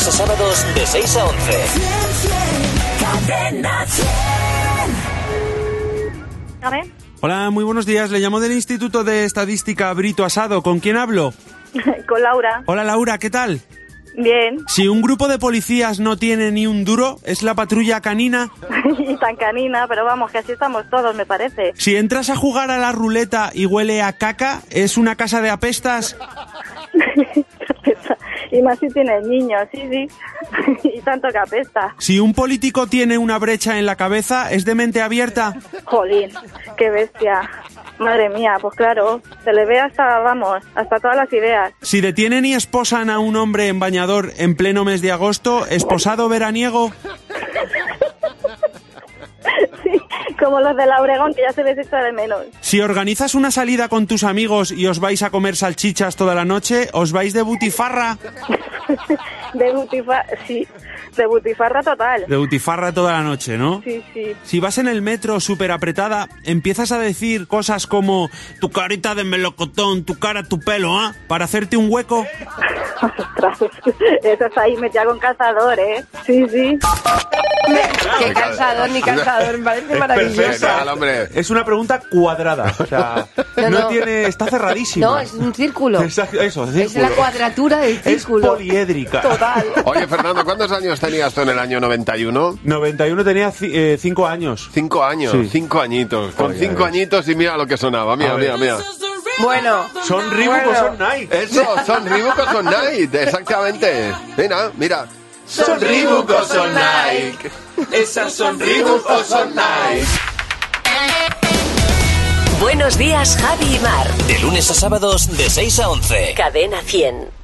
lunes a sábados de 6 a 11. Hola, muy buenos días. Le llamo del Instituto de Estadística Brito Asado. ¿Con quién hablo? Con Laura. Hola, Laura, ¿qué tal? Bien. Si un grupo de policías no tiene ni un duro, ¿es la patrulla canina? Y tan canina, pero vamos, que así estamos todos, me parece. Si entras a jugar a la ruleta y huele a caca, ¿es una casa de apestas? Y más si tienes niños, sí. Y tanto que apesta. Si un político tiene una brecha en la cabeza, ¿es de mente abierta? Jolín, qué bestia. Madre mía, pues claro, se le ve hasta todas las ideas. Si detienen y esposan a un hombre en bañador en pleno mes de agosto, ¿esposado veraniego? Sí, como los de la Obregón, que ya se les echa de menos. Si organizas una salida con tus amigos y os vais a comer salchichas toda la noche, ¿os vais de butifarra? Sí, de butifarra total. De butifarra toda la noche, ¿no? Sí. Si vas en el metro súper apretada, empiezas a decir cosas como tu carita de melocotón, tu cara, tu pelo, ¿ah? Para hacerte un hueco. Ostras, eso está ahí metida con calzador, ¿eh? Sí. Qué calzador, ni calzador, me parece maravilloso. Es una pregunta cuadrada, o sea, no tiene, está cerradísima. No, es un círculo. Eso, círculo. Es la cuadratura del círculo. Es poliédrica. Total. Oye, Fernando, ¿cuántos años tenías tú en el año 91? 91 tenía 5 años. 5 años, Sí. 5 añitos. Con 5 añitos y mira lo que sonaba. Mira. Bueno. ¿Son Reebok o son Nike? Eso, son Reebok o son Nike, exactamente. Mira. ¿Son Reebok o son Nike? Esas son Reebok o son Nike. Buenos días, Javi y Mar. De lunes a sábados de 6 a 11. Cadena 100.